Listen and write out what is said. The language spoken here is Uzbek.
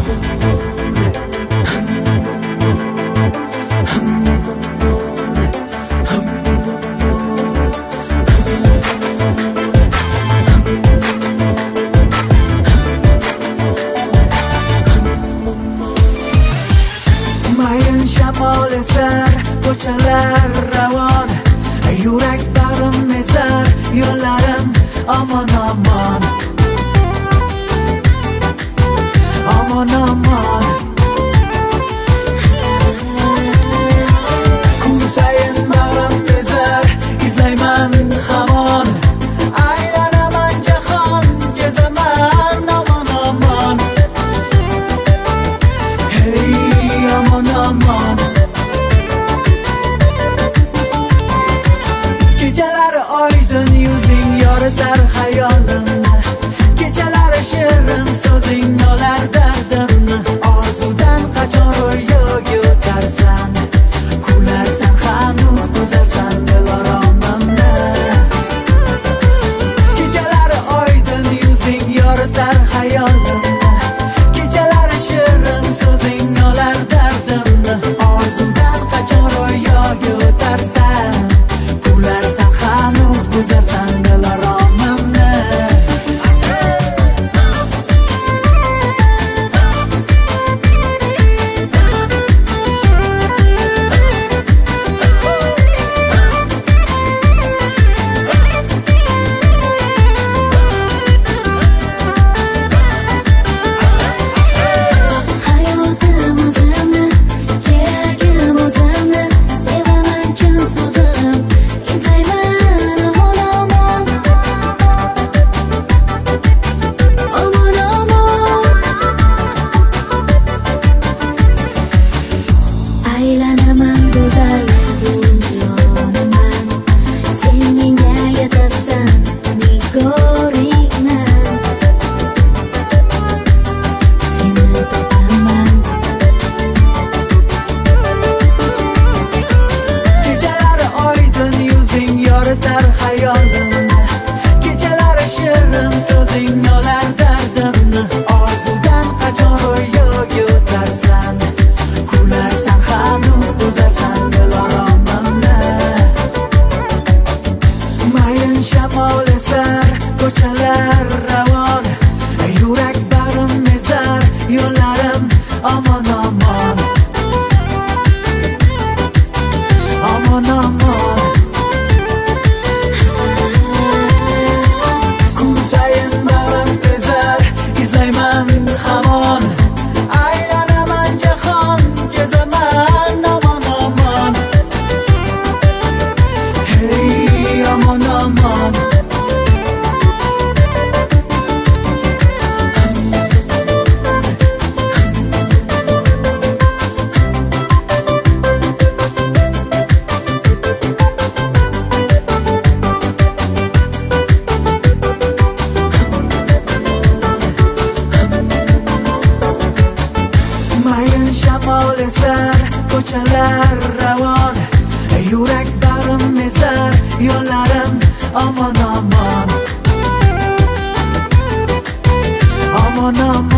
shamol esar, ko'chalar ravon, yurak bag'rim ezar, yo'llarim omon omon, omon omon. Kun sayin bag'rim ezar, izlayman hamon, aylanaman jahon, kezaman omon omon. Hey omon omon. Kechalari oydin yuzing yoritar xayolimni, kechalari shirin so'zing olar dardimni. Orzudan qachon ro'yoga o'tarsan, kularsan hanuz buzarsan dilaromimni. Kechalari oydin yuzing yoritar xayolimni, kechalari shirin so'zing olar dardimni. Orzudan qachon ro'yoga o'tarsan, kularsan hanuz buzarsan dilaromimni. Hayotim o'zimni, keragim o'zimni, sevaman chin so'zim, izlayman omon omon, omon omon. Aylanaman go'zal dunyonaman, sen menga yetasan nigoringman, seni topaman. Kechalari oydin yuzing yoritar xayolimni, kechalari shirin so'zing olar dardimni. Orzudan qachon ro'yoga o'tarsan, kularsan hanuz buzarsan dilaromimni. Mayin shamol esar, ko'chalar ravon, yurak bag'rim ezar, yo'llarim omon omon, omon omon. Kun sayin bag'rim ezar, izlayman hamon, aylanaman jahon, kezaman omon omon. Hey omon omon. Mayin shamol esar, ko'chalar ravon, yurak bag'rim ezar, yo'llarim omon omon, omon omon.